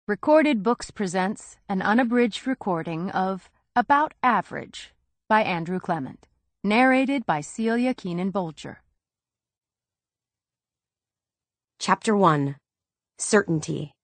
Recorded Books presents an unabridged recording of About Average by Andrew Clement, narrated by Celia Keenan-Bolger. Chapter 1. Certainty.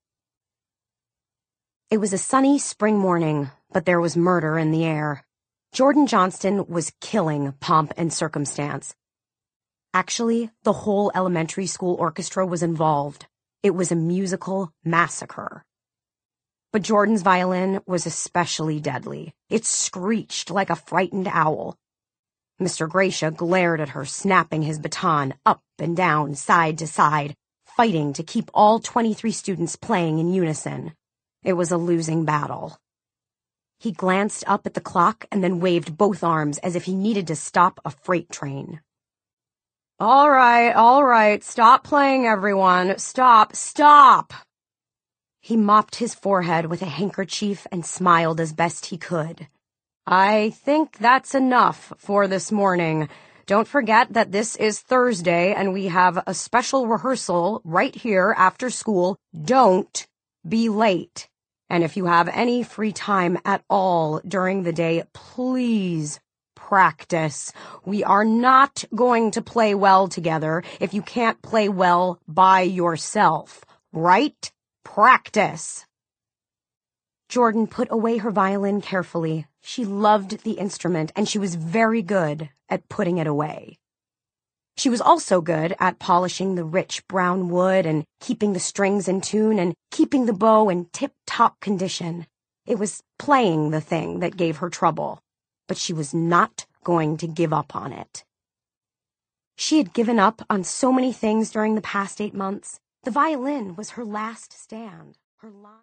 It was a sunny spring morning, but there was murder in the air. Jordan Johnston was killing pomp and circumstance. Actually, the whole elementary school orchestra was involved. It was a musical massacre. But Jordan's violin was especially deadly. It screeched like a frightened owl. Mr. Gracia glared at her, snapping his baton up and down, side to side, fighting to keep all 23 students playing in unison. It was a losing battle. He glanced up at the clock and then waved both arms as if he needed to stop a freight train. All right, stop playing, everyone. Stop! He mopped his forehead with a handkerchief and smiled as best he could. I think that's enough for this morning. Don't forget that this is Thursday and we have a special rehearsal right here after school. Don't be late. And if you have any free time at all during the day, please practice. We are not going to play well together if you can't play well by yourself, right? Practice. Jordan put away her violin carefully. She loved the instrument, and she was very good at putting it away. She was also good at polishing the rich brown wood and keeping the strings in tune and keeping the bow in tip-top condition. It was playing the thing that gave her trouble, but she was not going to give up on it. She had given up on so many things during the past 8 months. The violin was her last stand. Her